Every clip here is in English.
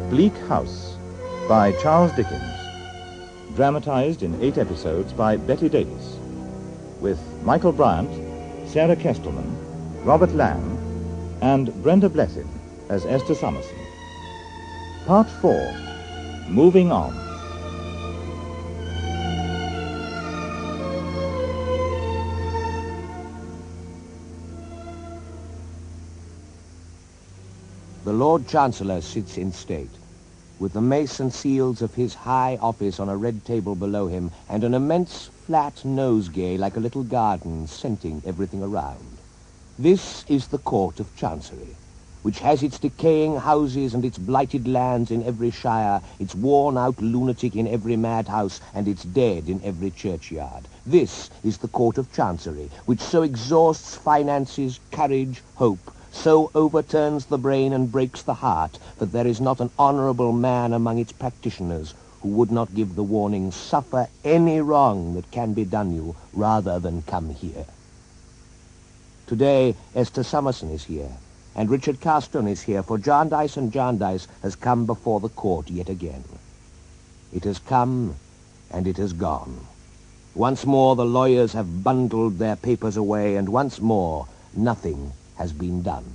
Bleak House by Charles Dickens, dramatized in 8 episodes by Betty Davis, with Michael Bryant, Sarah Kestelman, Robert Lamb, and Brenda Blessed as Esther Summerson. Part 4, Moving On. The Lord Chancellor sits in state, with the mace and seals of his high office on a red table below him, and an immense flat nosegay like a little garden scenting everything around. This is the Court of Chancery, which has its decaying houses and its blighted lands in every shire, its worn-out lunatic in every madhouse, and its dead in every churchyard. This is the Court of Chancery, which so exhausts finances, courage, hope, so overturns the brain and breaks the heart that there is not an honorable man among its practitioners who would not give the warning, suffer any wrong that can be done you rather than come here. Today, Esther Summerson is here, and Richard Carstone is here, for Jarndyce and Jarndyce has come before the court yet again. It has come, and it has gone. Once more the lawyers have bundled their papers away, and once more nothing has been done.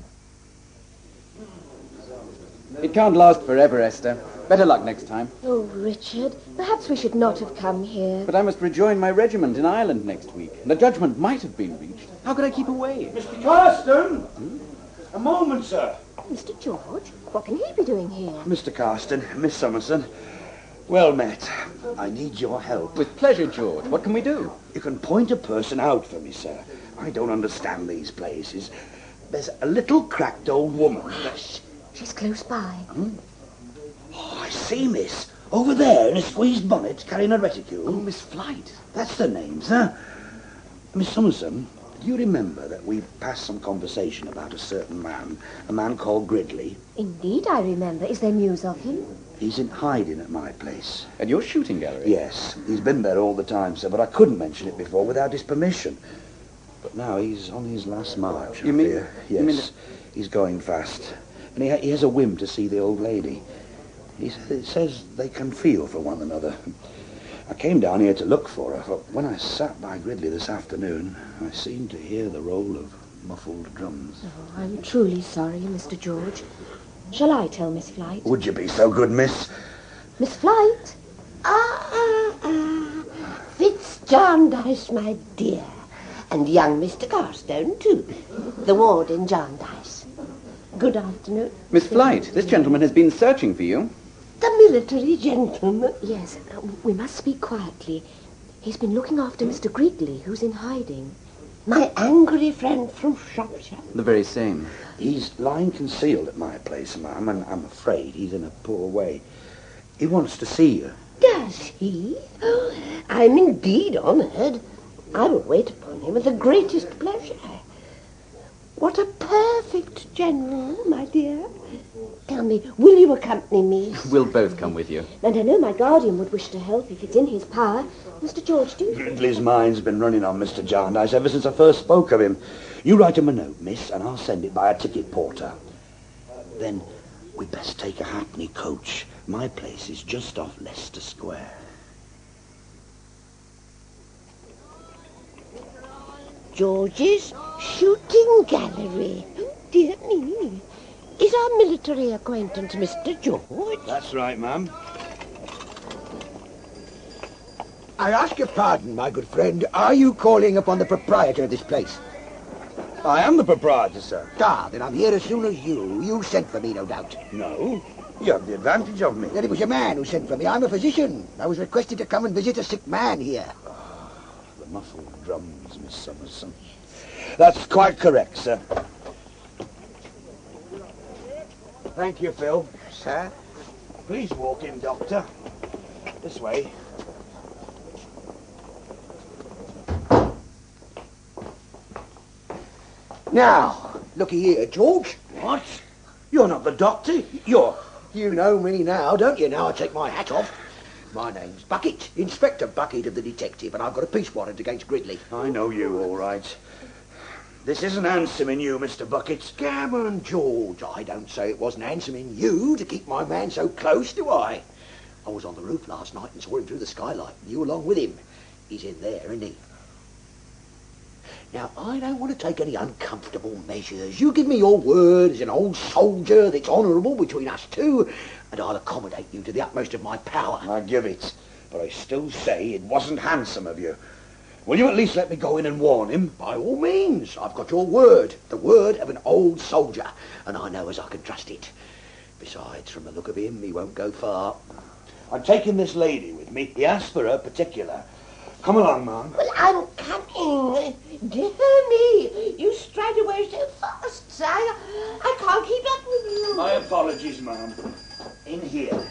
It can't last forever, Esther. Better luck next time. Oh, Richard, perhaps we should not have come here. But I must rejoin my regiment in Ireland next week. The judgment might have been reached. How could I keep away? Mr. Carstone! A moment, sir. Mr. George, what can he be doing here? Mr. Carstone, Miss Summerson, well met. I need your help. With pleasure, George. What can we do? You can point a person out for me, sir. I don't understand these places. There's a little cracked old woman. She's close by. Oh, I see, miss. Over there in a squeezed bonnet, carrying a reticule. Oh, Miss Flight. That's the name, sir. Miss Summerson, do you remember that we passed some conversation about a certain man, a man called Gridley? Indeed, I remember. Is there news of him? He's in hiding at my place. At your shooting gallery? Yes, he's been there all the time, sir, but I couldn't mention it before without his permission. But now he's on his last march. You mean? Yes, You mean he's going fast. And he has a whim to see the old lady. He says they can feel for one another. I came down here to look for her, but when I sat by Gridley this afternoon, I seemed to hear the roll of muffled drums. Oh, I'm truly sorry, Mr. George. Shall I tell Miss Flight? Would you be so good, miss? Miss Flight? Fitz Jarndyce, my dear. And young Mr. Carstone, too. The warden Jarndyce. Good afternoon. Miss Flight, this gentleman has been searching for you. The military gentleman. Yes, we must speak quietly. He's been looking after Mr. Gridley, who's in hiding. My angry friend from Shropshire. The very same. He's lying concealed at my place, ma'am, and I'm afraid he's in a poor way. He wants to see you. Does he? Oh, I'm indeed honoured. I will wait upon him with the greatest pleasure. What a perfect general, my dear. Tell me, will you accompany me? We'll both come with you. And I know my guardian would wish to help if it's in his power. Mr. George, do you... Gridley's mind's been running on Mr. Jarndyce ever since I first spoke of him. You write him a note, miss, and I'll send it by a ticket porter. Then we'd best take a hackney coach. My place is just off Leicester Square. George's shooting gallery. Oh, dear me. Is our military acquaintance Mr. George? That's right, ma'am. I ask your pardon, my good friend. Are you calling upon the proprietor of this place? I am the proprietor, sir. Ah, then I'm here as soon as you. You sent for me, no doubt. No, you have the advantage of me. Then it was your man who sent for me. I'm a physician. I was requested to come and visit a sick man here. The muffled drums, Miss Summerson. That's quite correct, sir. Thank you, Phil. Sir? Please walk in, Doctor. This way. Now, looky here, George. What? You're not the doctor. You're... You know me now, don't you? Now I take my hat off. My name's Bucket, Inspector Bucket of the Detective, and I've got a peace warrant against Gridley. I know you, all right. This isn't handsome in you, Mr. Bucket. Gammon, George. I don't say it wasn't handsome in you to keep my man so close, do I? I was on the roof last night and saw him through the skylight, and you along with him. He's in there, isn't he? Now, I don't want to take any uncomfortable measures. You give me your word as an old soldier that's honourable between us two, and I'll accommodate you to the utmost of my power. I give it, but I still say it wasn't handsome of you. Will you at least let me go in and warn him? By all means. I've got your word, the word of an old soldier, and I know as I can trust it. Besides, from the look of him, he won't go far. I'm taking this lady with me. He asked for her particular. Come along, Ma'am. Well, I'm coming. Dear me, you stride away so fast. I can't keep up with you. My apologies, Ma'am. In here.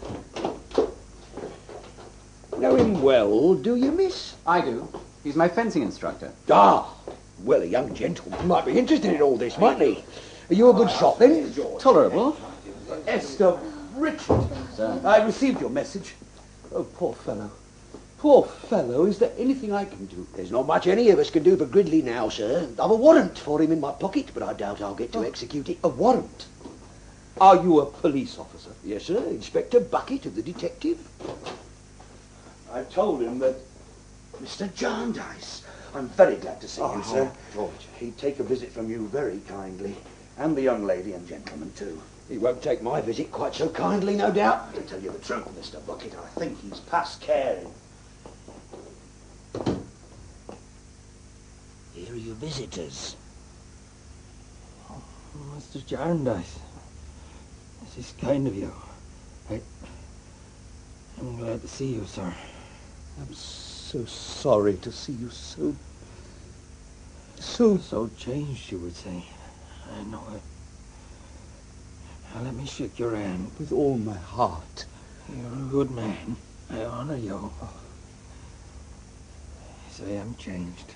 Know him well, do you, miss? I do. He's my fencing instructor. Ah, well, a young gentleman might be interested in all this, mightn't he? Are you a good shot, then? Tolerable. Esther, Richard, Sir. I received your message. Oh, poor fellow. Poor fellow, is there anything I can do? There's not much any of us can do for Gridley now, sir. I've a warrant for him in my pocket, but I doubt I'll get to execute it. A warrant? Are you a police officer? Yes, sir. Inspector Bucket of the detective. I told him that Mr. Jarndyce. I'm very glad to see you, sir. George. He'd take a visit from you very kindly. And the young lady and gentleman, too. He won't take my visit quite so kindly, no doubt. To tell you the truth, Mr. Bucket, I think he's past caring. Here are your visitors. Mr. Jarndyce, this is kind of you. I'm glad to see you, sir. I'm so sorry to see you so changed, you would say. I know it. Now let me shake your hand. with all my heart. You're a good man. I honor you. Yes, I am changed.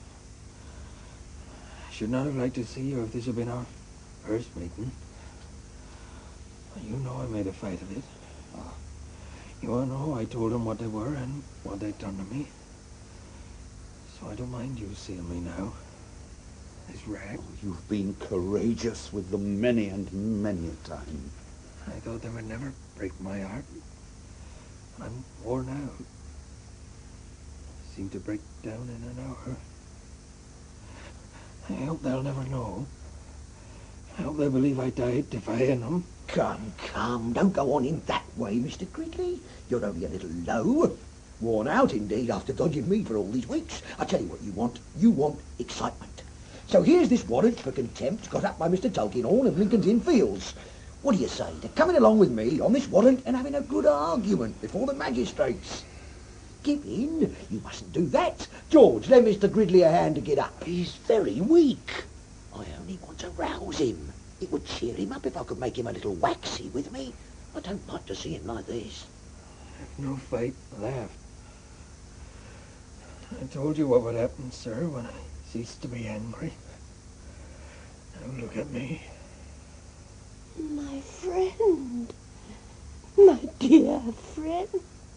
I should not have liked to see you if this had been our first meeting. You know I made a fight of it. You all know I told them what they were and what they'd done to me. So I don't mind you seeing me now. This rag. You've been courageous with them many and many a time. I thought they would never break my heart. I'm worn out. Seem to break down in an hour. I hope they'll never know. I hope they believe I died defying them. Come, don't go on in that way, Mr. Gridley. You're only a little low. Worn out, indeed, after dodging me for all these weeks. I tell you what you want. You want excitement. So here's this warrant for contempt got up by Mr. Tulkinghorn of Lincoln's Inn Fields. What do you say to coming along with me on this warrant and having a good argument before the magistrates? Give in. You mustn't do that. George, lend Mr. Gridley a hand to get up. He's very weak. I only want to rouse him. It would cheer him up if I could make him a little waxy with me. I don't like to see him like this. If no fight left. I told you what would happen, sir, when I ceased to be angry. Now look at me. My friend. My dear friend.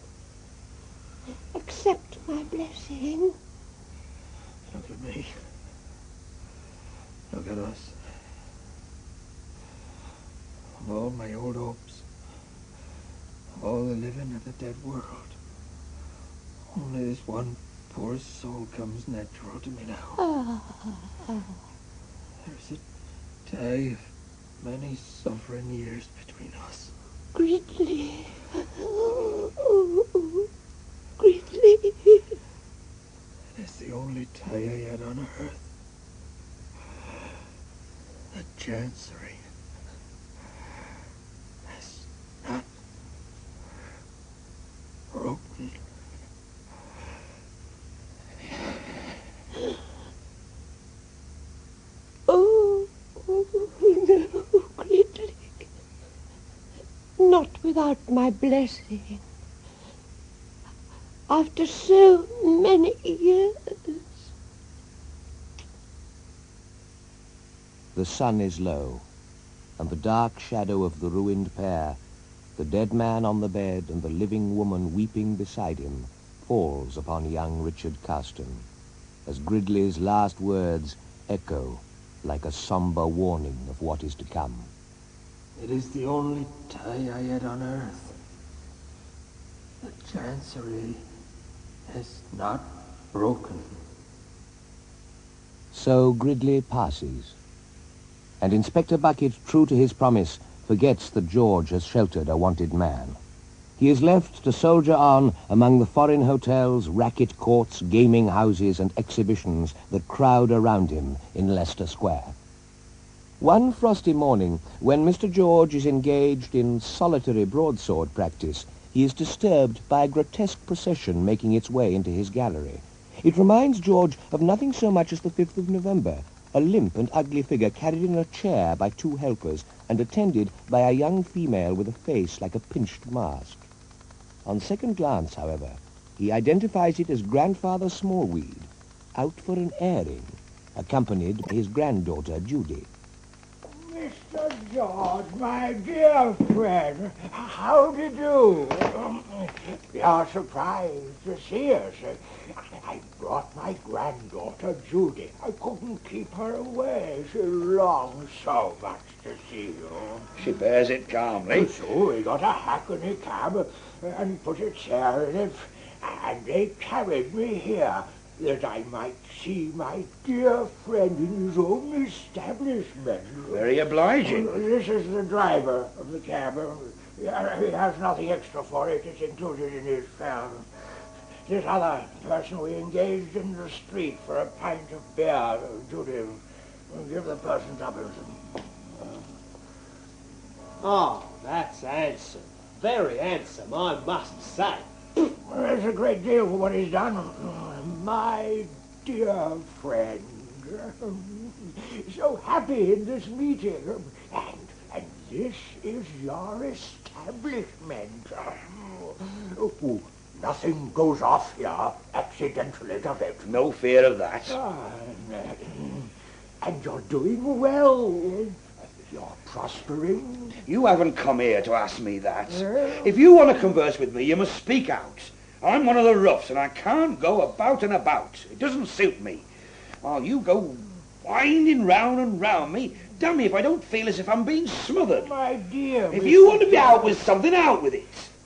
Accept my blessing. Look at me. Look at us. Of all my old hopes, of all the living and the dead world, only this one poor soul comes natural to me now. There's a tie of many suffering years between us. Gridley. Gridley. It's the only tie I had on earth. The Chancery. Has not broken. Oh, no, Gridley. Not without my blessing. After so many years. The sun is low, and the dark shadow of the ruined pair, the dead man on the bed and the living woman weeping beside him, falls upon young Richard Carston, as Gridley's last words echo like a somber warning of what is to come. It is the only tie I had on earth. The chancery has not broken. So Gridley passes, and Inspector Bucket, true to his promise, forgets that George has sheltered a wanted man. He is left to soldier on among the foreign hotels, racket courts, gaming houses, and exhibitions that crowd around him in Leicester Square. One frosty morning, when Mr. George is engaged in solitary broadsword practice, he is disturbed by a grotesque procession making its way into his gallery. It reminds George of nothing so much as the 5th of November, a limp and ugly figure carried in a chair by 2 helpers and attended by a young female with a face like a pinched mask. On second glance, however, he identifies it as Grandfather Smallweed, out for an airing, accompanied by his granddaughter, Judy. Mr. George, my dear friend, how do you do? You're surprised to see us. I brought my granddaughter, Judy. I couldn't keep her away. She longs so much to see you. She bears it calmly. So we got a hackney cab and put a chair in it, and they carried me here that I might see my dear friend in his own establishment. Very obliging. This is the driver of the cab. He has nothing extra for it. It's included in his fare. This other person we engaged in the street for a pint of beer. Judy, give the person tuppence. Oh, that's handsome. Very handsome, I must say. There's a great deal for what he's done. My dear friend. So happy in this meeting. And this is your establishment. Oh, nothing goes off here accidentally, does it? No fear of that. And you're doing well. You're prospering. You haven't come here to ask me that. If you want to converse with me, you must speak out. I'm one of the roughs, and I can't go about and about. It doesn't suit me. While you go winding round and round me, damn me if I don't feel as if I'm being smothered. My dear... If you want to be out with something, out with it.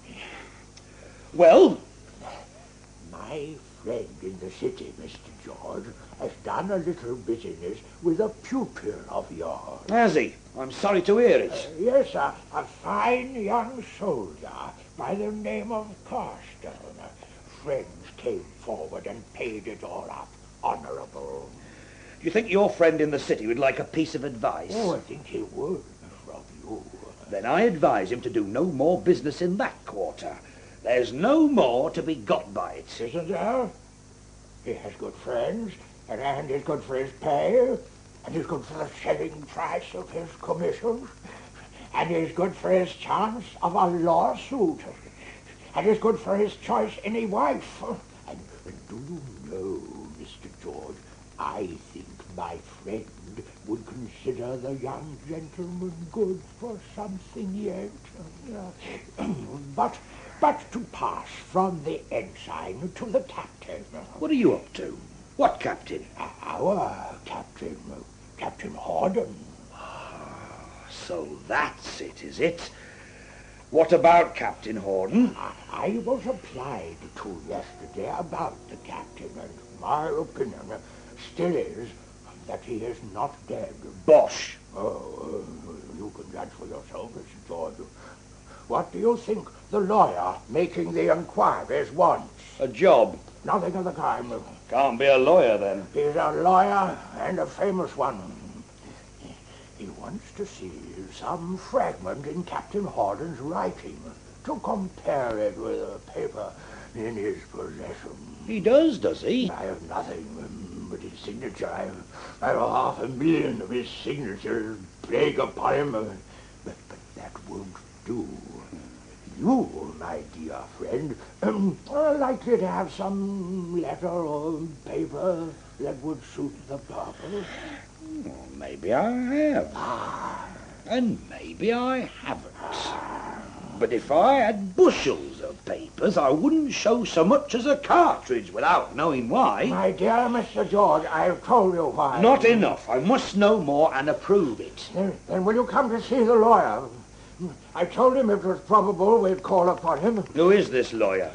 Well? My friend in the city, Mr. George, has done a little business with a pupil of yours. Has he? I'm sorry to hear it. Yes, a fine young soldier by the name of Carstone. Friends came forward and paid it all up. Honourable. Do you think your friend in the city would like a piece of advice? Oh, I think he would, from you. Then I advise him to do no more business in that quarter. There's no more to be got by it. Isn't there? He has good friends, and he's good for his pay, and he's good for the selling price of his commissions, and he's good for his chance of a lawsuit, and he's good for his choice in a wife. And do you know, Mr. George, I think my friend would consider the young gentleman good for something yet. But to pass from the ensign to the captain. What are you up to? What captain? Our captain, Captain Horden. So that's it, is it? What about Captain Horden? I was applied to yesterday about the captain, and my opinion still is that he is not dead. Bosh! Oh, you can judge for yourself, Mr. George. What do you think the lawyer making the inquiries wants? A job. Nothing of the kind. Can't be a lawyer, then. He's a lawyer, and a famous one. He wants to see some fragment in Captain Horden's writing to compare it with a paper in his possession. He does he? I have nothing but his signature. I have 500,000 of his signatures plague upon him. But that won't do. You, my dear friend, are likely to have some letter or paper that would suit the purpose. Well, maybe I have. And maybe I haven't. But if I had bushels of papers, I wouldn't show so much as a cartridge without knowing why. My dear Mr. George, I've told you why. Not enough. I must know more and approve it. Then will you come to see the lawyer? I told him it was probable we'd call upon him. Who is this lawyer?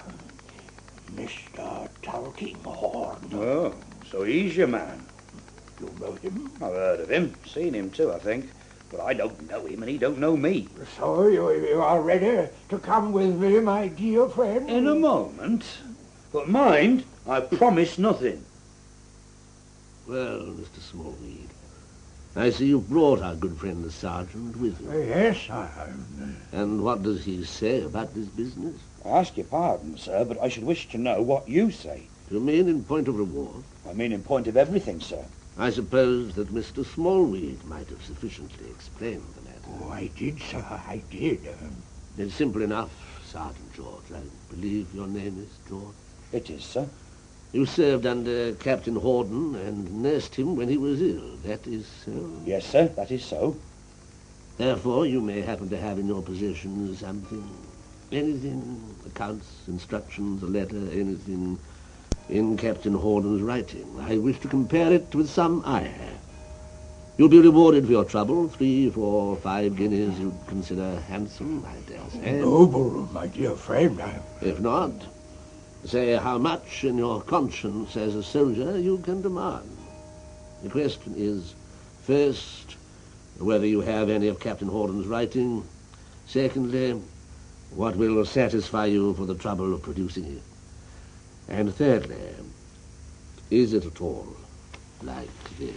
Mr. Tulkinghorn. Oh, so he's your man. You know him? I've heard of him. Seen him too, I think. But I don't know him and he don't know me. So you are ready to come with me, my dear friend? In a moment. But mind, I promise nothing. Well, Mr. Smallweed, I see you've brought our good friend the sergeant with you. Yes, I have. And what does he say about this business? I ask your pardon, sir, but I should wish to know what you say. Do you mean in point of reward? I mean in point of everything, sir. I suppose that Mr. Smallweed might have sufficiently explained the matter. Oh, I did, sir, I did. It's simple enough, Sergeant George. I believe your name is George. It is, sir. You served under Captain Horden and nursed him when he was ill. That is so? Yes, sir, that is so. Therefore, you may happen to have in your possession something, anything, accounts, instructions, a letter, anything in Captain Horden's writing. I wish to compare it with some I have. You'll be rewarded for your trouble. 3, 4, 5 guineas you'd consider handsome, I dare say. Noble, my dear friend. If not, say how much in your conscience as a soldier you can demand. The question is, first, whether you have any of Captain Horden's writing. Secondly, what will satisfy you for the trouble of producing it. And thirdly, is it at all like this?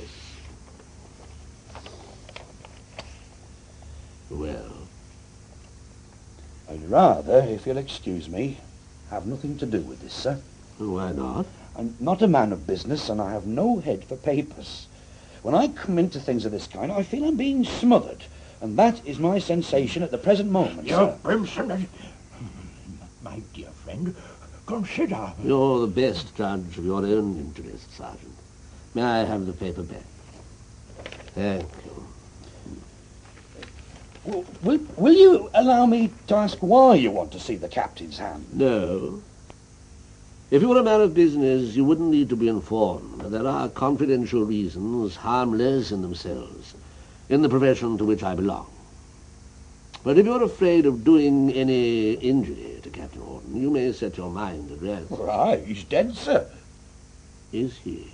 Well? I'd rather, if you'll excuse me, have nothing to do with this, sir. Why not? I'm not a man of business, and I have no head for papers. When I come into things of this kind, I feel I'm being smothered, and that is my sensation at the present moment, sir. Brimson, my dear friend, consider. You're the best judge of your own interests, Sergeant. May I have the paper back? Thank you. Will you allow me to ask why you want to see the captain's hand? No. If you were a man of business, you wouldn't need to be informed. There are confidential reasons, harmless in themselves, in the profession to which I belong. But if you're afraid of doing any injury to Captain Horden, you may set your mind at rest. Right, he's dead, sir. Is he?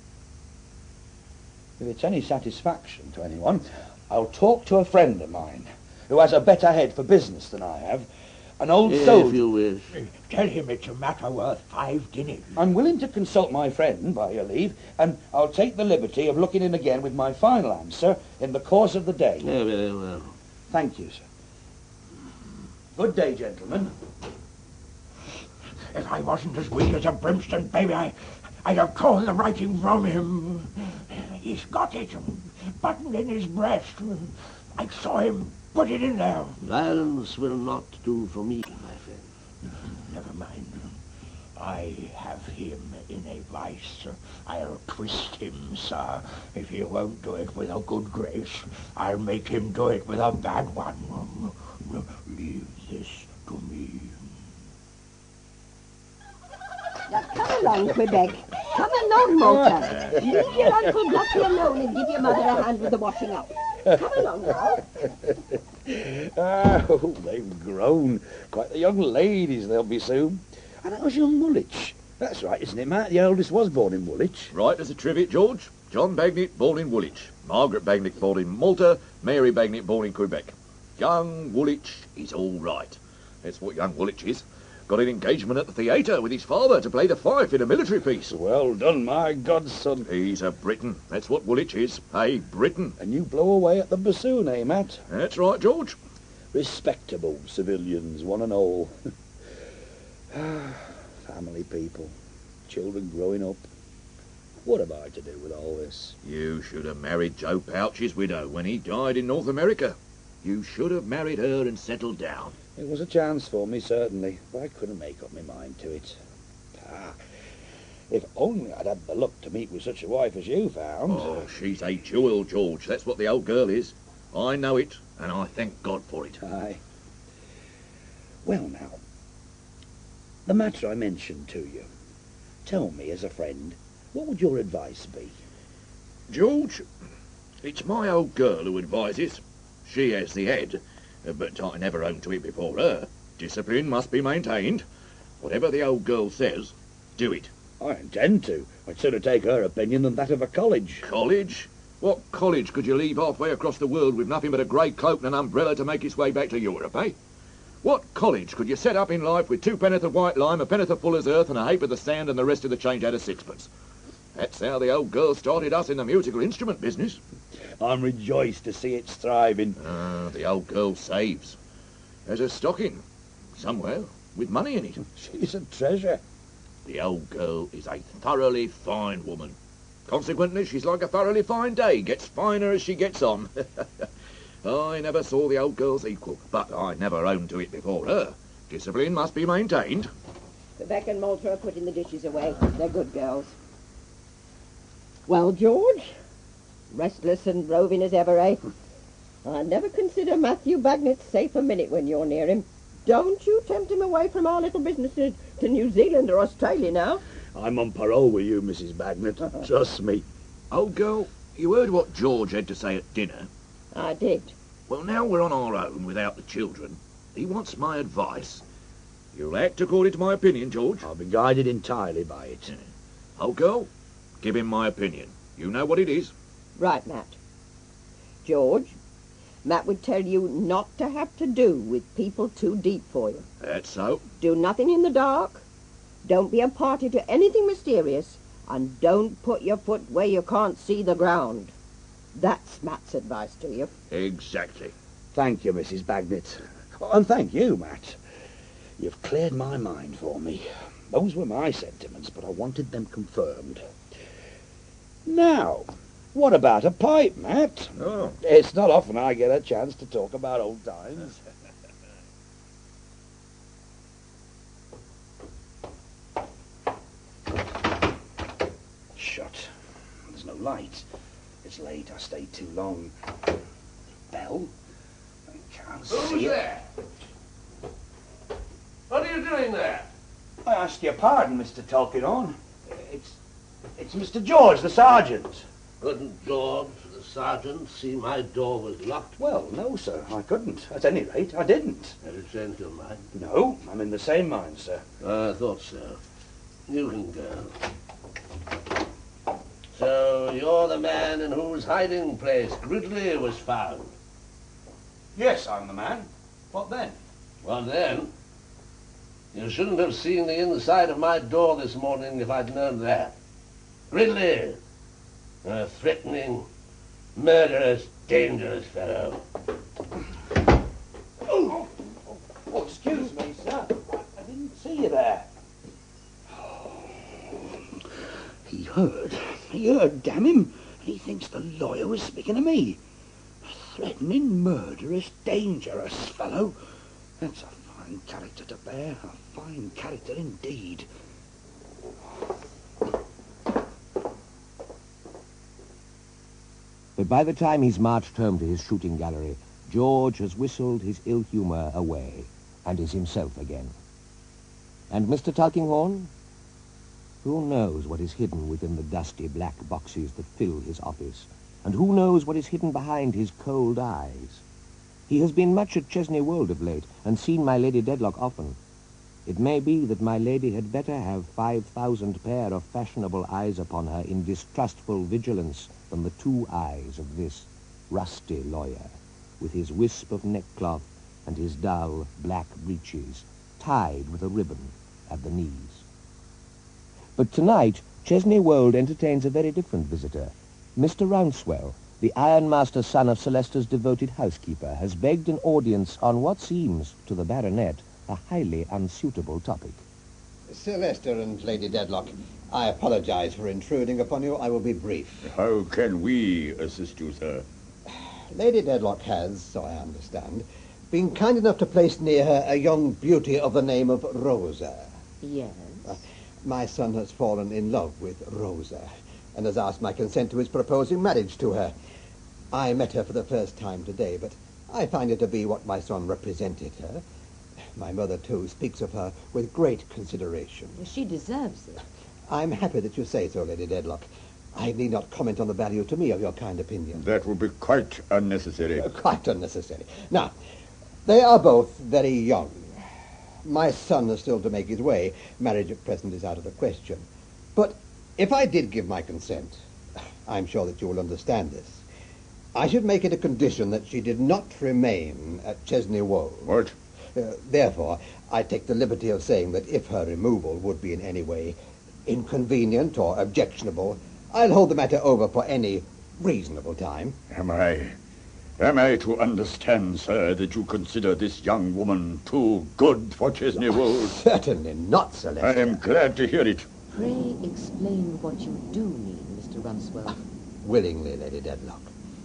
If it's any satisfaction to anyone, I'll talk to a friend of mine who has a better head for business than I have. An old soldier. If you wish. Tell him it's a matter worth 5 guineas. I'm willing to consult my friend, by your leave, and I'll take the liberty of looking in again with my final answer in the course of the day. Yeah, very well. Thank you, sir. Good day, gentlemen. If I wasn't as weak as a brimstone baby, I'd have torn the writing from him. He's got it, buttoned in his breast. I saw him put it in there. Violence will not do for me, my friend. Never mind. I have him in a vice. I'll twist him, sir. If he won't do it with a good grace, I'll make him do it with a bad one. Leave this to me. Now, come along, Quebec. Come along, Malta. Leave your Uncle Guppy alone and give your mother a hand with the washing up. Come along now. Oh, they've grown. Quite the young ladies they'll be soon. And how's young Woolwich? That's right, isn't it, Matt? The eldest was born in Woolwich. Right as a trivet, George. John Bagnet, born in Woolwich. Margaret Bagnet, born in Malta. Mary Bagnet, born in Quebec. Young Woolwich is all right. That's what young Woolwich is. Got an engagement at the theatre with his father to play the fife in a military piece. Well done, my godson. He's a Briton. That's what Woolwich is. A Briton. And you blow away at the bassoon, eh, Matt? That's right, George. Respectable civilians, one and all. Family people. Children growing up. What am I to do with all this? You should have married Joe Pouch's widow when he died in North America. You should have married her and settled down. It was a chance for me, certainly, but I couldn't make up my mind to it. If only I'd had the luck to meet with such a wife as you found. Oh, she's a jewel, George. That's what the old girl is. I know it, and I thank God for it. Aye. Well, now, The matter I mentioned to you. Tell me, as a friend, what would your advice be? George, it's my old girl who advises. She has the head, but I never owned to it before her. Discipline must be maintained. Whatever the old girl says, do it. I intend to. I'd sooner take her opinion than that of a college. College? What college could you leave halfway across the world with nothing but a grey cloak and an umbrella to make its way back to Europe, eh? What college could you set up in life with 2 penn'orth of white lime, a penn'orth of fuller's earth, and a half of the sand, and the rest of the change out of 6pence? That's how the old girl started us in the musical instrument business. I'm rejoiced to see it's thriving. The old girl saves. There's a stocking, somewhere, with money in it. She's a treasure. The old girl is a thoroughly fine woman. Consequently, she's like a thoroughly fine day, gets finer as she gets on. I never saw the old girl's equal, but I never owned to it before her. Discipline must be maintained. Quebec and Malta are putting the dishes away. They're good girls. Well, George, restless and roving as ever, eh? I never consider Matthew Bagnet safe a minute when you're near him. Don't you tempt him away from our little business to New Zealand or Australia now. I'm on parole with you, Mrs. Bagnet. Trust me. Old girl, you heard what George had to say at dinner? I did. Well, now we're on our own without the children. He wants my advice. You'll act according to my opinion, George. I'll be guided entirely by it. Old girl, give him my opinion. You know what it is. Right, Matt. George, Matt would tell you not to have to do with people too deep for you. That's so. Do nothing in the dark. Don't be a party to anything mysterious. And don't put your foot where you can't see the ground. That's Matt's advice to you. Exactly. Thank you, Mrs. Bagnet. And thank you, Matt. You've cleared my mind for me. Those were my sentiments, but I wanted them confirmed. Now, what about a pipe, Matt? Oh. It's not often I get a chance to talk about old times. Shut. There's no light. It's late. I stayed too long. Bell? I can't see Who's it. there? What are you doing there? I ask your pardon, Mr. Tulkinghorn. It's Mr. George, the sergeant. Couldn't George, the sergeant, see my door was locked? Well, no, sir, I couldn't. At any rate, I didn't. Have you changed your mind? No, I'm in the same mind, sir. I thought so. You can go. So you're the man in whose hiding place Gridley was found? Yes, I'm the man. What then? Well then, you shouldn't have seen the inside of my door this morning if I'd known that. Gridley, a threatening, murderous, dangerous fellow. Oh, excuse me, sir. I didn't see you there. He heard, damn him. He thinks the lawyer was speaking to me. A threatening, murderous, dangerous fellow. That's a fine character to bear. A fine character indeed. But by the time he's marched home to his shooting gallery, George has whistled his ill humour away and is himself again. And Mr. Tulkinghorn? Who knows what is hidden within the dusty black boxes that fill his office, and who knows what is hidden behind his cold eyes? He has been much at Chesney Wold of late, and seen my Lady Dedlock often. It may be that my lady had better have 5,000 pair of fashionable eyes upon her in distrustful vigilance than the 2 eyes of this rusty lawyer, with his wisp of neckcloth and his dull black breeches, tied with a ribbon at the knees. But tonight, Chesney Wold entertains a very different visitor. Mr. Rouncewell, the ironmaster son of Celesta's devoted housekeeper, has begged an audience on what seems, to the baronet, a highly unsuitable topic. Sir Leicester and Lady Dedlock, I apologize for intruding upon you. I will be brief. How can we assist you, sir? Lady Dedlock has, so I understand, been kind enough to place near her a young beauty of the name of Rosa. Yes. My son has fallen in love with Rosa and has asked my consent to his proposing marriage to her. I met her for the first time today, but I find her to be what my son represented her. My mother, too, speaks of her with great consideration. She deserves it. I'm happy that you say so, Lady Dedlock. I need not comment on the value to me of your kind opinion. That would be quite unnecessary. Quite unnecessary. Now, they are both very young. My son is still to make his way. Marriage at present is out of the question. But if I did give my consent, I'm sure that you will understand this, I should make it a condition that she did not remain at Chesney Wold. What? Therefore, I take the liberty of saying that if her removal would be in any way inconvenient or objectionable, I'll hold the matter over for any reasonable time. Am I to understand, sir, that you consider this young woman too good for Chesney Wold? Certainly not, Sir Leicester. I am glad to hear it. Pray explain what you do mean, Mr. Runswell. Willingly, Lady Dedlock.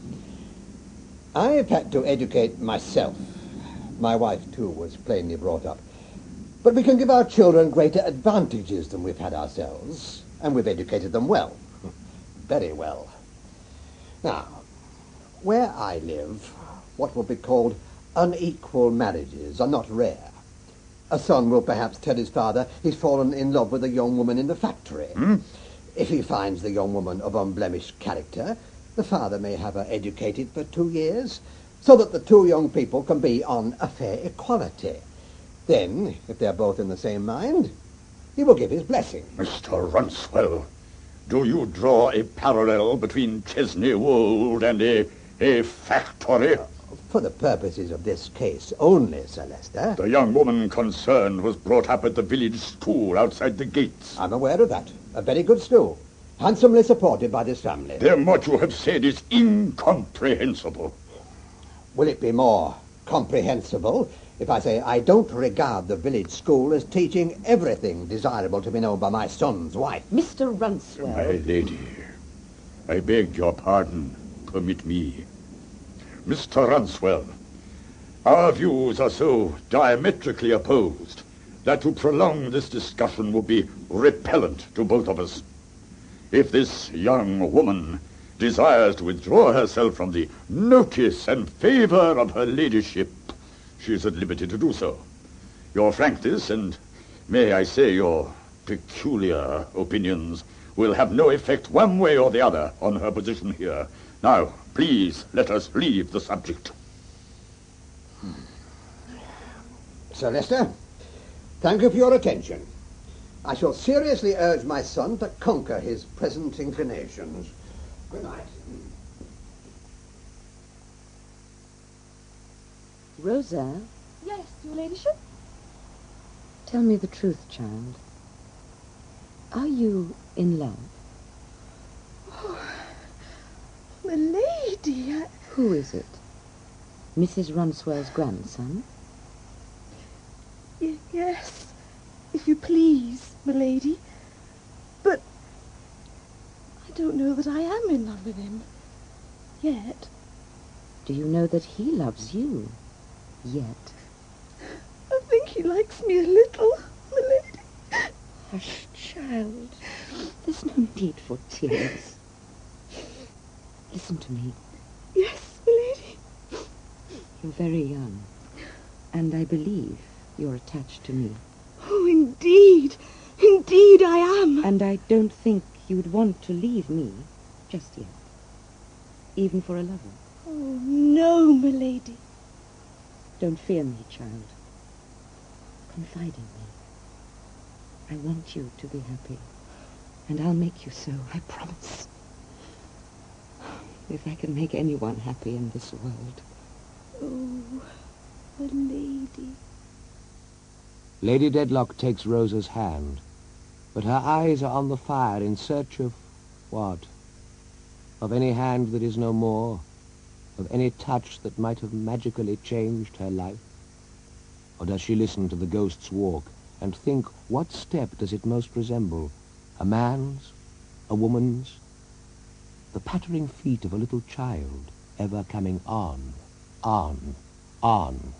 I've had to educate myself. My wife, too, was plainly brought up. But we can give our children greater advantages than we've had ourselves, and we've educated them well. Very well. Now, where I live, what will be called unequal marriages are not rare. A son will perhaps tell his father he's fallen in love with a young woman in the factory. If he finds the young woman of unblemished character, the father may have her educated for 2 years, so that the two young people can be on a fair equality. Then, if they're both in the same mind, he will give his blessing. Mr. Runswell, do you draw a parallel between Chesney Wold and a factory? For the purposes of this case only, Sir Leicester. The young woman concerned was brought up at the village school outside the gates. I'm aware of that. A very good school. Handsomely supported by this family. Then what you have said is incomprehensible. Will it be more comprehensible if I say I don't regard the village school as teaching everything desirable to be known by my son's wife? Mr. Runswell. My lady, I beg your pardon. Permit me. Mr. Runswell, our views are so diametrically opposed that to prolong this discussion would be repellent to both of us. If this young woman desires to withdraw herself from the notice and favor of her ladyship, she is at liberty to do so. Your frankness and, may I say, your peculiar opinions will have no effect one way or the other on her position here. Now, please, let us leave the subject. Sir Leicester, thank you for your attention. I shall seriously urge my son to conquer his present inclinations. Good night. Rosa? Yes, your ladyship? Tell me the truth, child. Are you in love? Oh, my lady, Who is it? Mrs. Runswell's grandson? Yes, if you please, my lady. But I don't know that I am in love with him. Yet. Do you know that he loves you? Yet. I think he likes me a little, my lady. Hush, child. There's no need for tears. Listen to me. Yes, my lady. You're very young, and I believe you're attached to me. Oh, indeed. Indeed I am. And I don't think you'd want to leave me just yet, even for a lover. Oh, no, my lady. Don't fear me, child. Confide in me. I want you to be happy, and I'll make you so, I promise. If I can make anyone happy in this world. Oh, my lady. Lady Dedlock takes Rosa's hand, but her eyes are on the fire in search of what? Of any hand that is no more? Of any touch that might have magically changed her life? Or does she listen to the ghost's walk and think, what step does it most resemble? A man's? A woman's? The pattering feet of a little child, ever coming on, on, on.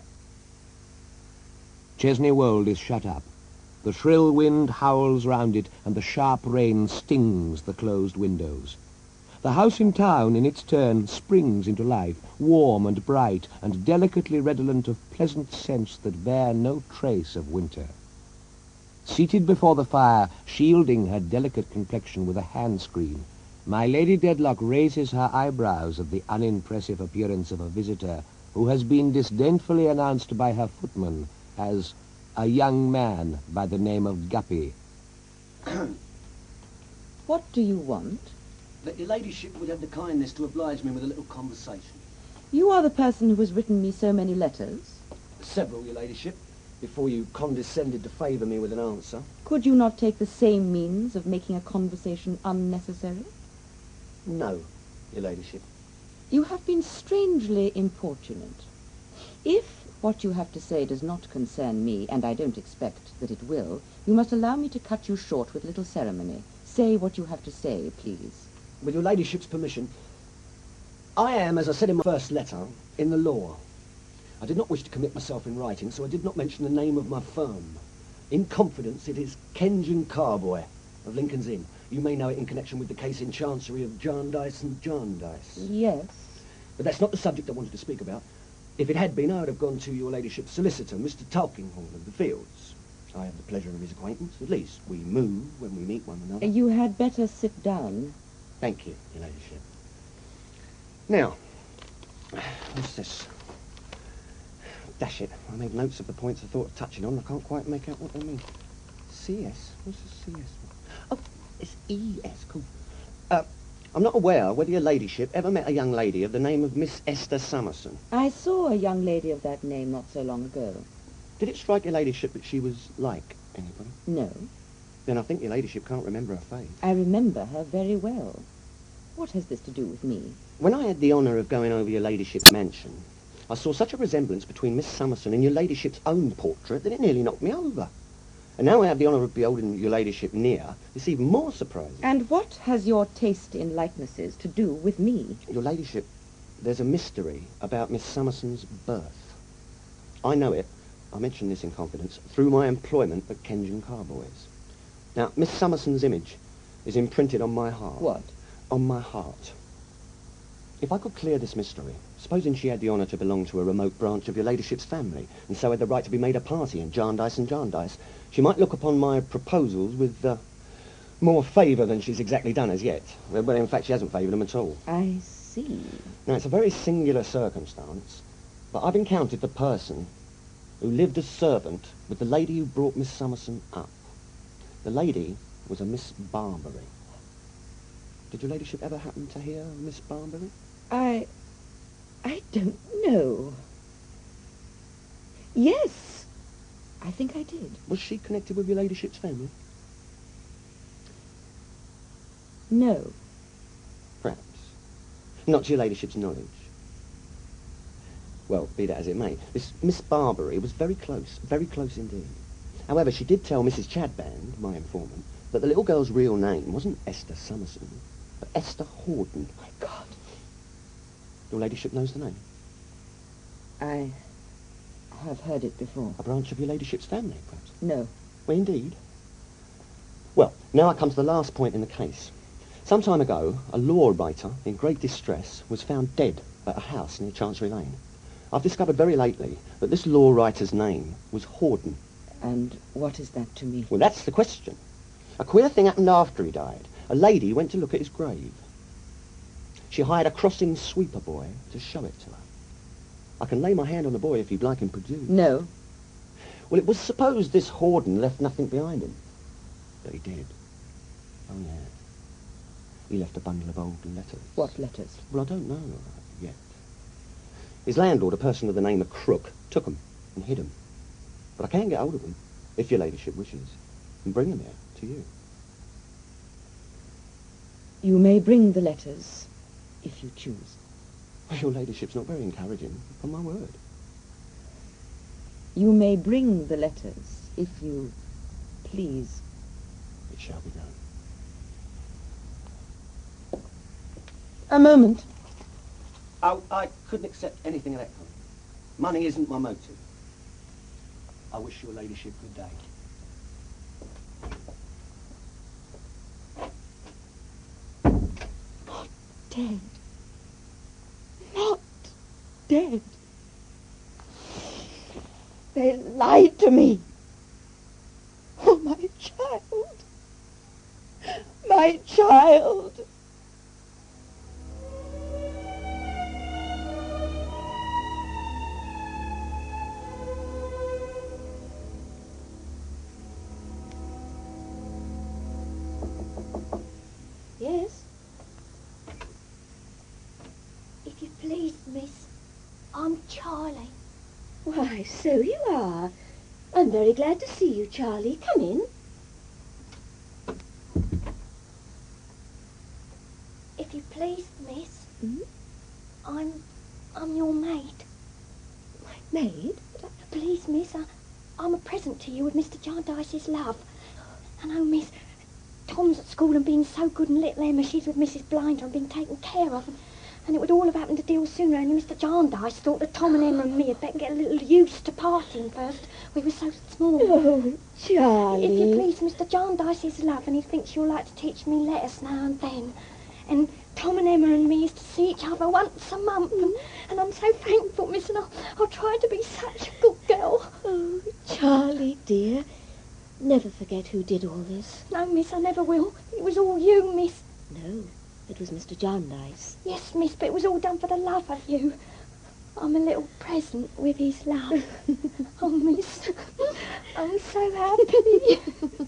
Chesney Wold is shut up. The shrill wind howls round it, and the sharp rain stings the closed windows. The house in town, in its turn, springs into life, warm and bright, and delicately redolent of pleasant scents that bear no trace of winter. Seated before the fire, shielding her delicate complexion with a hand-screen, my Lady Dedlock raises her eyebrows at the unimpressive appearance of a visitor who has been disdainfully announced by her footman as a young man by the name of Guppy. What do you want? That your ladyship would have the kindness to oblige me with a little conversation. You are the person who has written me so many letters. Several, your ladyship, before you condescended to favour me with an answer. Could you not take the same means of making a conversation unnecessary? No, your ladyship. You have been strangely importunate. If what you have to say does not concern me, and I don't expect that it will, you must allow me to cut you short with little ceremony. Say what you have to say, please. With your ladyship's permission, I am, as I said in my first letter, in the law. I did not wish to commit myself in writing, so I did not mention the name of my firm. In confidence, it is Kenyon Carboy of Lincoln's Inn. You may know it in connection with the case in Chancery of Jarndyce and Jarndyce. Yes. But that's not the subject I wanted to speak about. If it had been, I would have gone to your ladyship's solicitor, Mr. Tulkinghorn of the Fields. I have the pleasure of his acquaintance. At least we move when we meet one another. You had better sit down. Thank you, your ladyship. Now, what's this? Dash it. I made notes of the points I thought of touching on. I can't quite make out what they mean. CS? What's the CS? Oh, it's ES. Cool. I'm not aware whether your ladyship ever met a young lady of the name of Miss Esther Summerson. I saw a young lady of that name not so long ago. Did it strike your ladyship that she was like anybody? No. Then I think your ladyship can't remember her face. I remember her very well. What has this to do with me? When I had the honour of going over your ladyship's mansion, I saw such a resemblance between Miss Summerson and your ladyship's own portrait that it nearly knocked me over. And now I have the honour of beholding your ladyship near. It's even more surprising. And what has your taste in likenesses to do with me? Your ladyship, there's a mystery about Miss Summerson's birth. I know it, I mention this in confidence, through my employment at Kenyon Carboy's. Now, Miss Summerson's image is imprinted on my heart. What? On my heart. If I could clear this mystery, supposing she had the honour to belong to a remote branch of your ladyship's family, and so had the right to be made a party in Jarndyce and Jarndyce, she might look upon my proposals with more favour than she's exactly done as yet. Well, in fact, she hasn't favoured them at all. I see. Now, it's a very singular circumstance, but I've encountered the person who lived as servant with the lady who brought Miss Summerson up. The lady was a Miss Barbury. Did your ladyship ever happen to hear of Miss Barbury? I don't know. Yes, I think I did. Was she connected with your ladyship's family? No. Perhaps. Not to your ladyship's knowledge. Well, be that as it may, this Miss Barbury was very close indeed. However, she did tell Mrs. Chadband, my informant, that the little girl's real name wasn't Esther Summerson, but Esther Horden. My God. Your ladyship knows the name? I have heard it before. A branch of your ladyship's family, perhaps? No. Well, indeed. Well, now I come to the last point in the case. Some time ago, a law writer in great distress was found dead at a house near Chancery Lane. I've discovered very lately that this law writer's name was Horden. And what is that to me? Well, that's the question. A queer thing happened after he died. A lady went to look at his grave. She hired a crossing sweeper boy to show it to her. I can lay my hand on the boy if you'd like him produced. No. Well, it was supposed this Horden left nothing behind him. But he did. Oh, yeah. He left a bundle of old letters. What letters? Well, I don't know yet. His landlord, a person of the name of Crook, took them and hid them. But I can get hold of them, if your ladyship wishes, and bring them here to you. You may bring the letters, if you choose. Well, your ladyship's not very encouraging, upon my word. You may bring the letters, if you please. It shall be done. A moment. Oh, I couldn't accept anything of that kind. Money isn't my motive. I wish your ladyship good day. dead. Not dead. They lied to me. Oh, my child. My child. Yes? If you please, miss, I'm Charlie. Why, so you are. I'm very glad to see you, Charlie. Come in. If you please, miss, Hmm? I'm your maid. My maid? Please, miss, I'm a present to you with Mr. Jarndyce's love. And oh, miss, Tom's at school and being so good, and little Emma, she's with Mrs. Blinder and being taken care of. And it would all have happened a deal sooner, only Mr. Jarndyce thought that Tom and Emma and me had better get a little used to parting first. We were so small. Oh, Charlie. If you please, Mr. Jarndyce's love, and he thinks you'll like to teach me letters now and then. And Tom and Emma and me used to see each other once a month, and I'm so thankful, miss, and I'll try to be such a good girl. Oh, Charlie, dear. Never forget who did all this. No, miss, I never will. It was all you, miss. No, it was Mr. Jarndyce. Yes, miss, but it was all done for the love of you. I'm a little present with his love. Oh, miss, I'm so happy.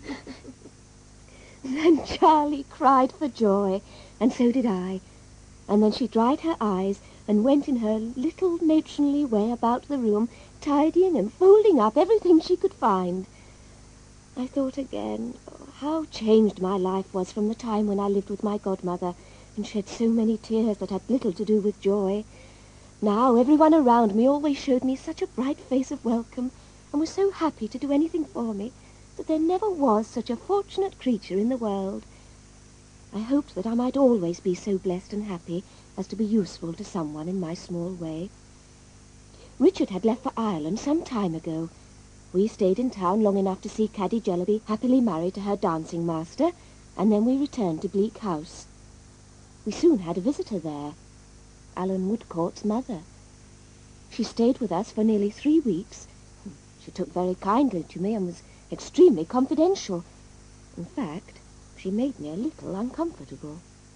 Then Charlie cried for joy, and so did I. And then she dried her eyes and went in her little matronly way about the room, tidying and folding up everything she could find. I thought again how changed my life was from the time when I lived with my godmother and shed so many tears that had little to do with joy. Now everyone around me always showed me such a bright face of welcome and was so happy to do anything for me that there never was such a fortunate creature in the world. I hoped that I might always be so blessed and happy as to be useful to someone in my small way. Richard had left for Ireland some time ago. We stayed in town long enough to see Caddy Jellaby happily married to her dancing master, and then we returned to Bleak House. We soon had a visitor there, Alan Woodcourt's mother. She stayed with us for nearly 3 weeks. She took very kindly to me and was extremely confidential. In fact, she made me a little uncomfortable.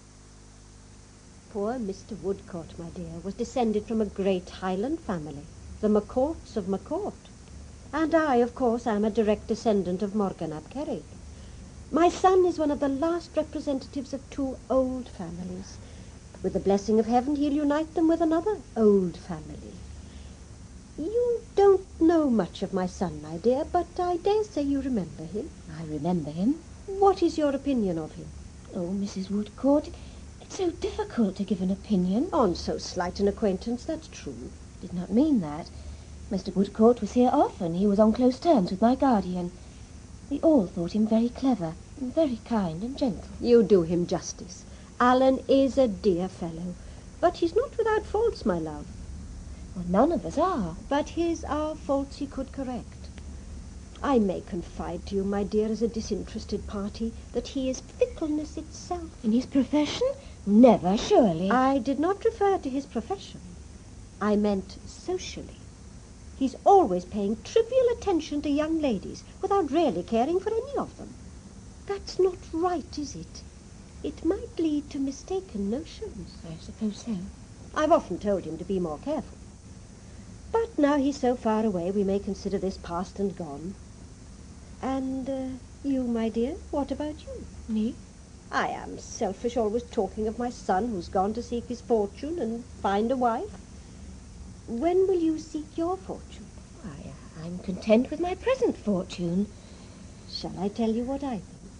Poor Mr. Woodcourt, my dear, was descended from a great Highland family, the McCourts of McCourt. And I, of course, am a direct descendant of Morgan ap Kerrig. My son is one of the last representatives of 2 old families. With the blessing of heaven, he'll unite them with another old family. You don't know much of my son, my dear, but I dare say you remember him. I remember him. What is your opinion of him? Oh, Mrs. Woodcourt, it's so difficult to give an opinion. On so slight an acquaintance, that's true. Did not mean that. Mr. Woodcourt was here often. He was on close terms with my guardian. We all thought him very clever, and very kind and gentle. You do him justice. Alan is a dear fellow, but he's not without faults, my love. Well, none of us are. But his are faults he could correct. I may confide to you, my dear, as a disinterested party, that he is fickleness itself. In his profession? Never, surely. I did not refer to his profession. I meant socially. He's always paying trivial attention to young ladies without really caring for any of them. That's not right, is it? It might lead to mistaken notions. I suppose so. I've often told him to be more careful. But now he's so far away, we may consider this past and gone. And you, my dear, what about you? Me? I am selfish, always talking of my son who's gone to seek his fortune and find a wife. When will you seek your fortune? Why, I'm content with my present fortune. Shall I tell you what I think?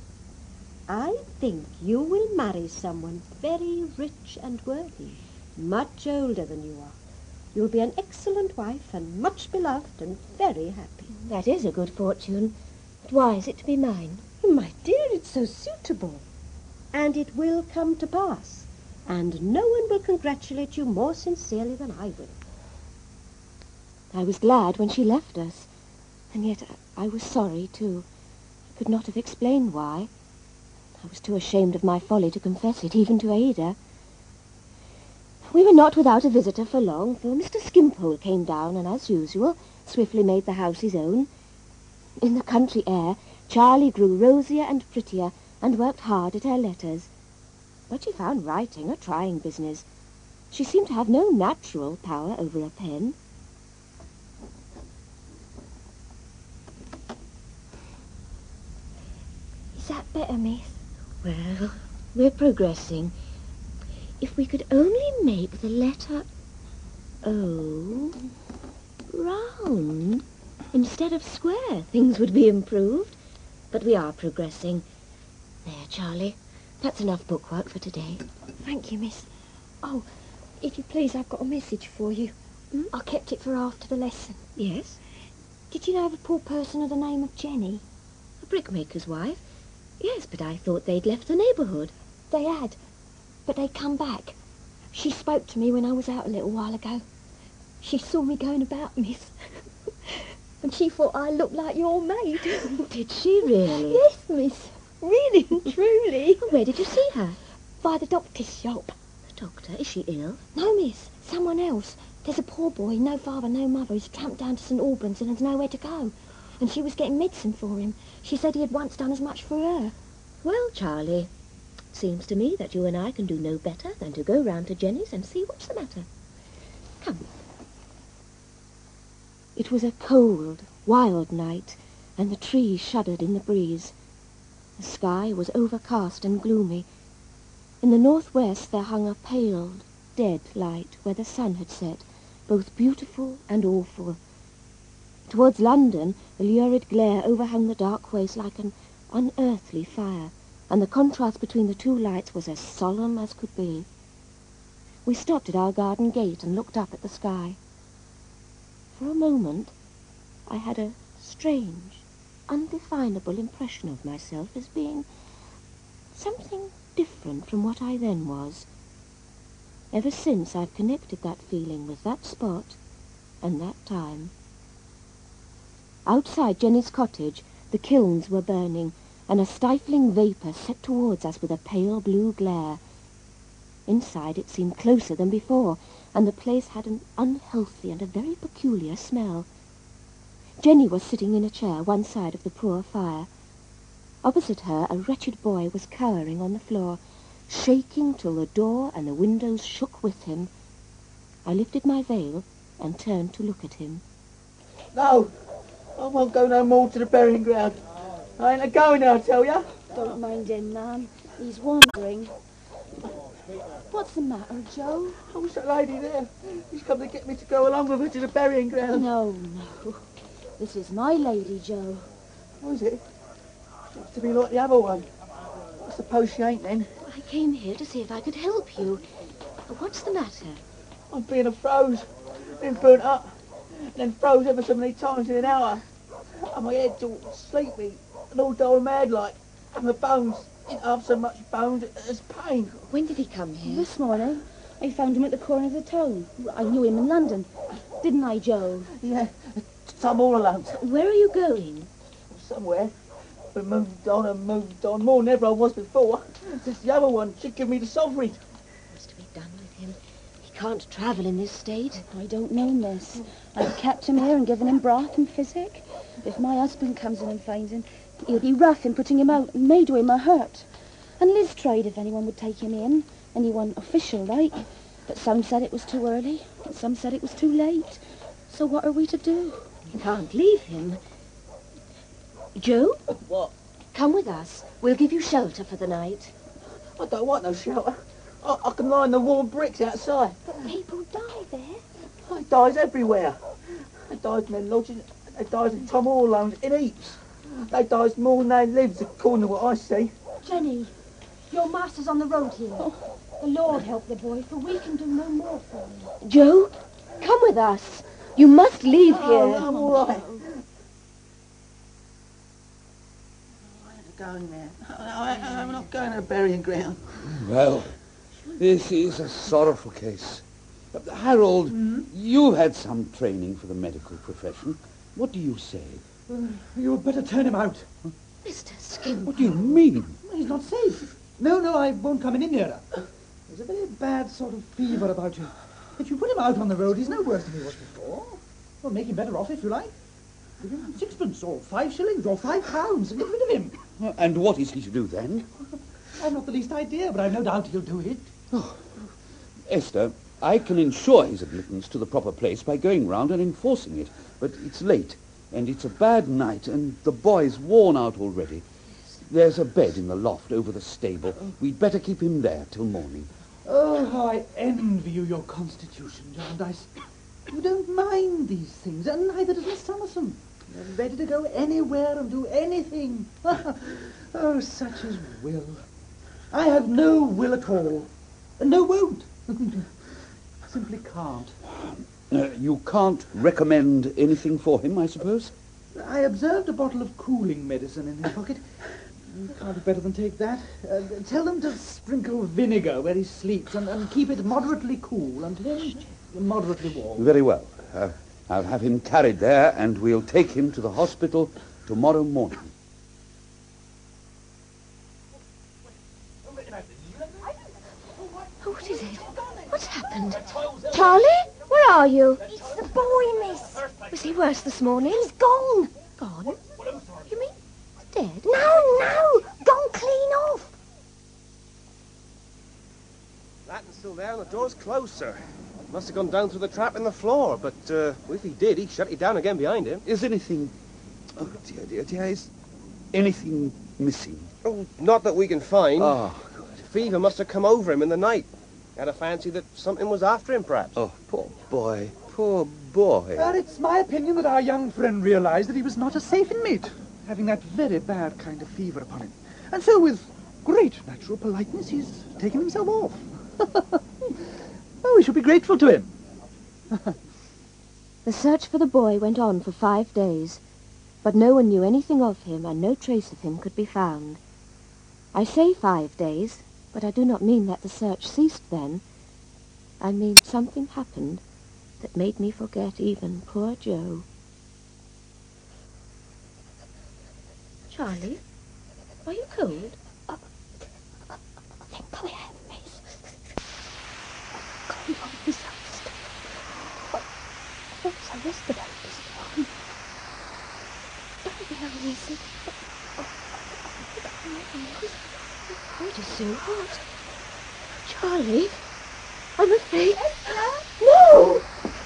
I think you will marry someone very rich and worthy, much older than you are. You'll be an excellent wife and much beloved and very happy. That is a good fortune. But why is it to be mine? My dear, it's so suitable. And it will come to pass. And no one will congratulate you more sincerely than I will. I was glad when she left us, and yet I was sorry, too. I could not have explained why. I was too ashamed of my folly to confess it, even to Ada. We were not without a visitor for long, for Mr. Skimpole came down and, as usual, swiftly made the house his own. In the country air, Charlie grew rosier and prettier and worked hard at her letters. But she found writing a trying business. She seemed to have no natural power over a pen. Is that better, miss? Well, we're progressing. If we could only make the letter O round instead of square, things would be improved. But we are progressing. There, Charlie. That's enough bookwork for today. Thank you, miss. Oh, if you please, I've got a message for you. I kept it for after the lesson. Yes? Did you know of a poor person of the name of Jenny? A brickmaker's wife? Yes, but I thought they'd left the neighbourhood. They had, but they come back. She spoke to me when I was out a little while ago. She saw me going about, miss. And she thought I looked like your maid. Did she really? Yes, miss. Really and truly. Where did you see her? By the doctor's shop. The doctor? Is she ill? No, miss. Someone else. There's a poor boy, no father, no mother, who's tramped down to St Albans and has nowhere to go. And she was getting medicine for him. She said he had once done as much for her. Well, Charlie, seems to me that you and I can do no better than to go round to Jenny's and see what's the matter. Come. It was a cold, wild night, and the trees shuddered in the breeze. The sky was overcast and gloomy. In the northwest there hung a pale, dead light where the sun had set, both beautiful and awful. Towards London, the lurid glare overhung the dark waste like an unearthly fire, and the contrast between the two lights was as solemn as could be. We stopped at our garden gate and looked up at the sky. For a moment, I had a strange, undefinable impression of myself as being something different from what I then was. Ever since, I've connected that feeling with that spot and that time. Outside Jenny's cottage, the kilns were burning, and a stifling vapour set towards us with a pale blue glare. Inside it seemed closer than before, and the place had an unhealthy and a very peculiar smell. Jenny was sitting in a chair one side of the poor fire. Opposite her, a wretched boy was cowering on the floor, shaking till the door and the windows shook with him. I lifted my veil and turned to look at him. No, I won't go no more to the burying ground. I ain't a-going, I tell ya. Don't mind him, ma'am. He's wandering. What's the matter, Joe? Oh, what's that lady there? She's come to get me to go along with her to the burying ground. No, no. This is my lady, Joe. Oh, is it? She looks to be like the other one. I suppose she ain't then. I came here to see if I could help you. What's the matter? I'm being froze, then burnt up, and then froze ever so many times in an hour. And my head's all sleepy and all dull mad like, and the bones ain't half so much bones as pain. When did he come here? This morning. I found him at the corner of the town. I knew him in London. Didn't I, Joe? Yeah, some all alone. Where are you going? Somewhere. We moved on, more than ever I was before. Since the other one, she'd give me the sovereign. What's to be done with him? He can't travel in this state. I don't know, miss. I've kept him here and given him broth and physic. If my husband comes in and finds him, he'll be rough in putting him out and may do him a hurt. And Liz tried if anyone would take him in, anyone official like, but some said it was too early, and some said it was too late. So what are we to do? You can't leave him. Joe? What? Come with us. We'll give you shelter for the night. I don't want no shelter. I can lie in the warm bricks outside. But people die there. They dies everywhere. They dies in their lodges. They dies in Tom All Alone's in heaps. They dies more than they lives, according to what I see. Jenny, your master's on the road here. The Lord help the boy, for we can do no more for him. Joe, come with us. You must leave here. I'm all right. Going there. I'm not going to the burying ground. Well, this is a sorrowful case. Harold, you've had some training for the medical profession. What do you say? You had better turn him out. Mr. Skimpole. What do you mean? He's not safe. No, I won't come any nearer. There's a very bad sort of fever about you. If you put him out on the road, he's no worse than he was before. Well, make him better off if you like. Give him 6pence or 5 shillings or 5 pounds and get rid of him. And what is he to do then? I've not the least idea, but I've no doubt he'll do it. Esther, I can ensure his admittance to the proper place by going round and enforcing it. But it's late, and it's a bad night, and the boy's worn out already. There's a bed in the loft over the stable. We'd better keep him there till morning. Oh, how I envy you your constitution, Jarndyce. You don't mind these things, and neither does Miss Summerson. You're ready to go anywhere and do anything. Oh, such is will. I have no will at all. And no won't. Simply can't. You can't recommend anything for him, I suppose? I observed a bottle of cooling medicine in his pocket. You can't do better than take that. Tell them to sprinkle vinegar where he sleeps and keep it moderately cool and then moderately warm. Very well. I'll have him carried there, and we'll take him to the hospital tomorrow morning. What is it? What's happened? Charlie, where are you? It's the boy, miss. Was he worse this morning? He's gone. Gone? You mean dead? No, gone clean off. Latton's still there and the door's closed, sir. Must have gone down through the trap in the floor, but if he did, he shut it down again behind him. Is anything... Oh, dear, is anything missing? Oh, not that we can find. Oh, good. Fever must have come over him in the night. Had a fancy that something was after him, perhaps. Oh, poor boy, poor boy. But it's my opinion that our young friend realized that he was not a safe inmate, having that very bad kind of fever upon him. And so, with great natural politeness, he's taken himself off. Oh, we should be grateful to him. The search for the boy went on for 5 days, but no one knew anything of him, and no trace of him could be found. I say 5 days, but I do not mean that the search ceased then. I mean something happened that made me forget even poor Joe. Charlie, are you cold? I think I am, miss. Come on, miss. I thought yesterday this morning. Don't be uneasy. It is so hot. Charlie, I'm afraid. No!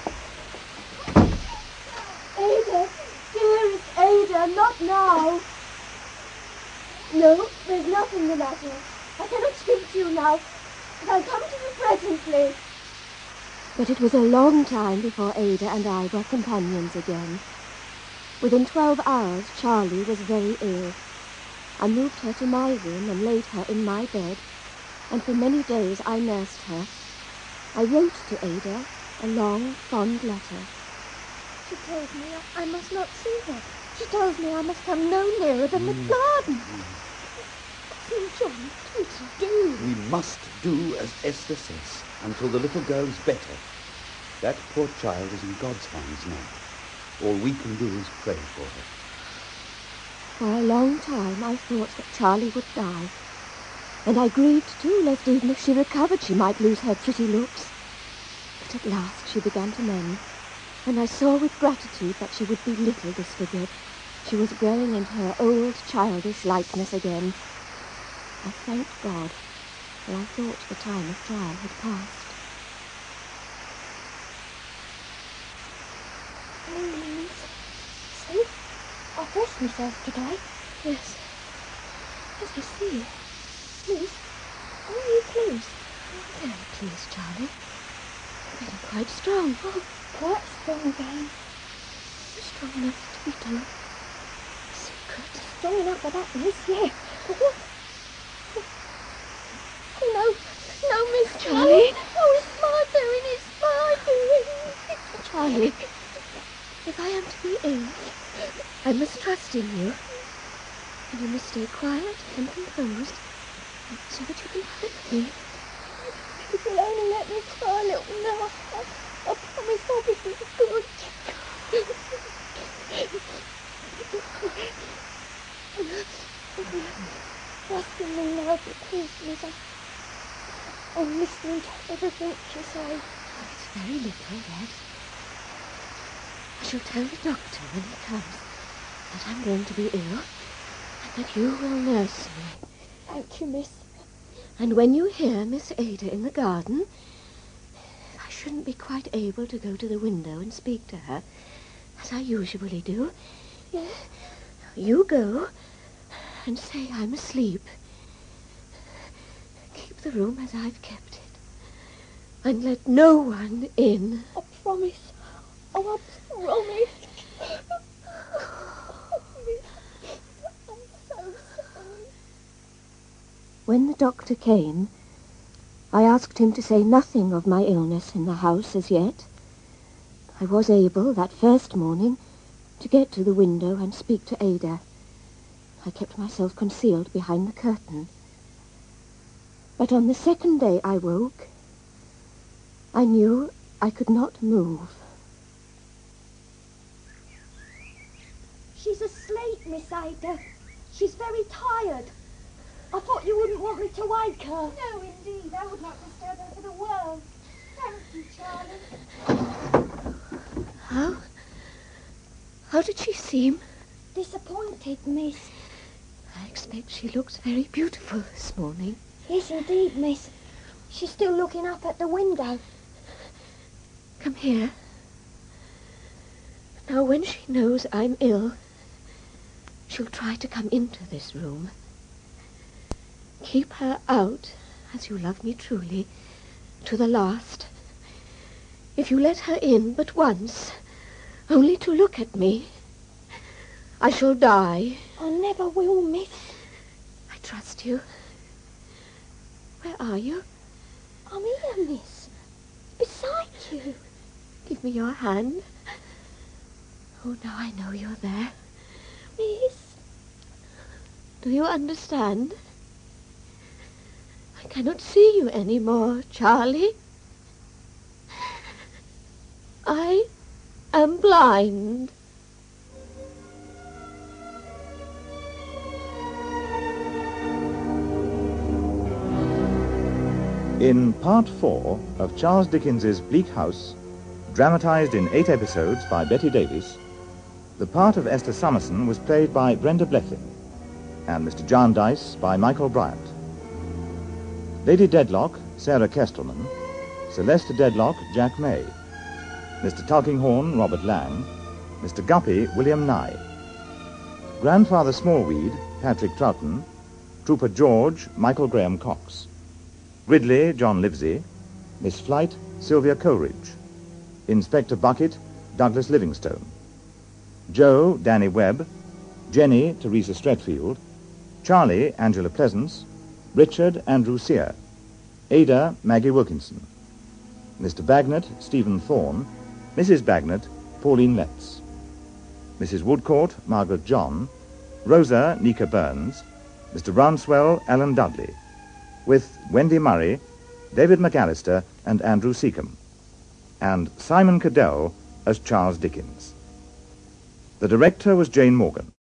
Ada, dearest Ada, not now. No, there's nothing the matter. I cannot speak to you now, but I'll come to you presently. But it was a long time before Ada and I were companions again. Within 12 hours, Charlie was very ill. I moved her to my room and laid her in my bed, and for many days I nursed her. I wrote to Ada a long, fond letter. She tells me I must not see her. She tells me I must come no nearer than the garden. St. John, what do? We must do as Esther says until the little girl's better. That poor child is in God's hands now. All we can do is pray for her. For a long time I thought that Charlie would die. And I grieved too, lest even if she recovered she might lose her pretty looks. But at last she began to mend, and I saw with gratitude that she would be little disfigured. She was growing into her old childish likeness again. I thanked God, for I thought the time of trial had passed. See? I dressed myself today. Yes. Yes, I see. Please, are you pleased? Very pleased, Charlie. Getting quite strong. Oh, quite strong again. Strong enough to be told. Secret. Strong enough for that, miss, yeah. What? Oh, no. No, Miss Charlie. Oh, it's my doing. It's my doing. Charlie, if I am to be ill, I must trust in you. And you must stay quiet and composed, so that you can help me. If you'll only let me try a little now, I promise I'll be good. Trust in me now, please, Miss. I I'm listening to everything you say. It's very little, that. I shall tell the doctor when he comes that I'm going to be ill and that you will nurse me. Thank you, miss. And when you hear Miss Ada in the garden, if I shouldn't be quite able to go to the window and speak to her, as I usually do, you go and say I'm asleep. Keep the room as I've kept it. And let no one in. I promise. Oh, I promise. I'm so sorry. When the doctor came, I asked him to say nothing of my illness in the house as yet. I was able, that first morning, to get to the window and speak to Ada. I kept myself concealed behind the curtain. But on the second day I woke, I knew I could not move. She's asleep, Miss Ada. She's very tired. I thought you wouldn't want me to wake her. No, indeed. I would not disturb her for the world. Thank you, Charlie. How did she seem? Disappointed, miss. I expect she looks very beautiful this morning. Yes, indeed, miss. She's still looking up at the window. Come here. Now, when she knows I'm ill, she'll try to come into this room. Keep her out, as you love me truly, to the last. If you let her in but once, only to look at me, I shall die. I never will, miss. I trust you. Where are you? I'm here, miss. Beside you. Give me your hand. Oh, now I know you're there. Miss. Do you understand? I cannot see you anymore, Charlie. I am blind. In Part 4 of Charles Dickens's Bleak House, dramatised in 8 episodes by Betty Davis, the part of Esther Summerson was played by Brenda Blethyn, and Mr. Jarndyce by Michael Bryant. Lady Dedlock, Sarah Kestelman, Celeste Dedlock, Jack May, Mr. Tulkinghorn, Robert Lang, Mr. Guppy, William Nye, Grandfather Smallweed, Patrick Troughton, Trooper George, Michael Graham Cox, Ridley, John Livesey, Miss Flight, Sylvia Coleridge, Inspector Bucket, Douglas Livingstone, Joe, Danny Webb, Jenny, Teresa Stretfield, Charlie, Angela Pleasance, Richard, Andrew Sear, Ada, Maggie Wilkinson, Mr. Bagnet, Stephen Thorne, Mrs. Bagnet, Pauline Letts, Mrs. Woodcourt, Margaret John, Rosa, Nika Burns, Mr. Rouncewell, Alan Dudley, with Wendy Murray, David McAllister, and Andrew Seacombe, and Simon Cadell as Charles Dickens. The director was Jane Morgan.